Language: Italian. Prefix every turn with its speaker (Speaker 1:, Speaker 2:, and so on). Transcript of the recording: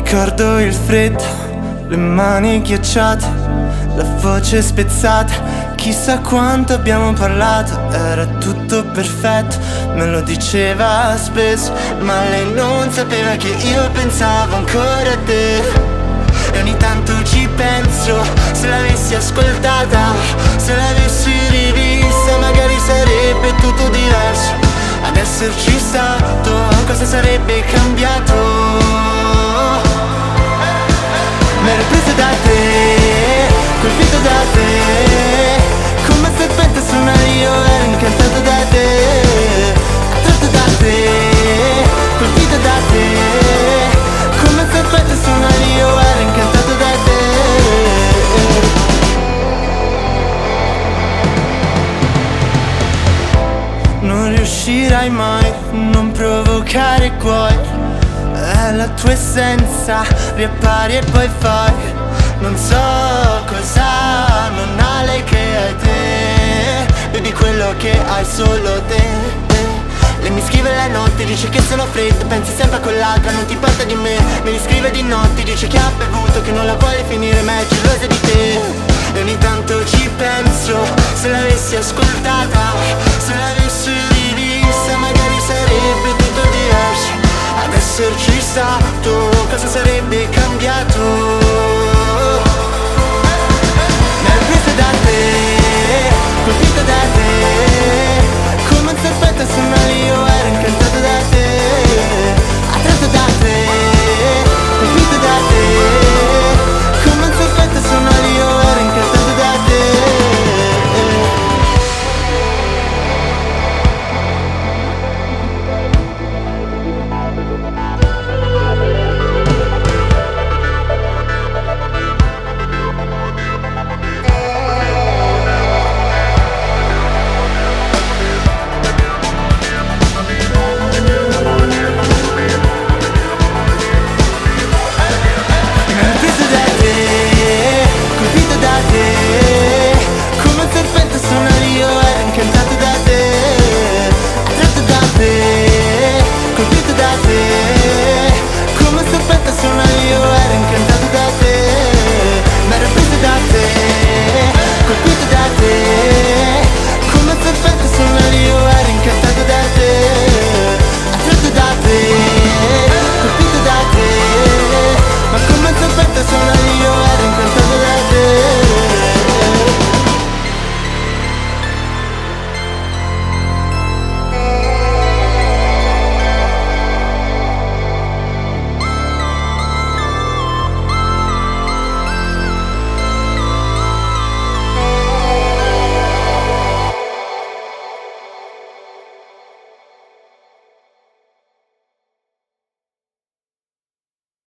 Speaker 1: Ricordo il freddo, le mani ghiacciate, la voce spezzata. Chissà quanto abbiamo parlato, era tutto perfetto, me lo diceva spesso, ma lei non sapeva che io pensavo ancora a te. E ogni tanto ci penso, se l'avessi ascoltata, se l'avessi rivista, magari sarebbe tutto diverso. Ad esserci stato, cosa sarebbe cambiato? M'ero preso da te, colpito da te, come serpente su una io ero incantato da te, attratto da te, colpito da te, come serpente su una io ero incantato da te. Non riuscirai mai, non provocare cuori, è la tua essenza, riappari e poi fai. Non so cosa non ha lei che hai te, vedi quello che hai solo te. Lei mi scrive la notte, dice che sono freddo, pensi sempre a quell'altra, non ti importa di me. Mi riscrive di notte, dice che ha bevuto, che non la vuole finire, ma è gelosa di te. E ogni tanto ci penso, se l'avessi ascoltata, se l'avessi rivista, magari sarebbe tutto diverso. Ad esserci stato,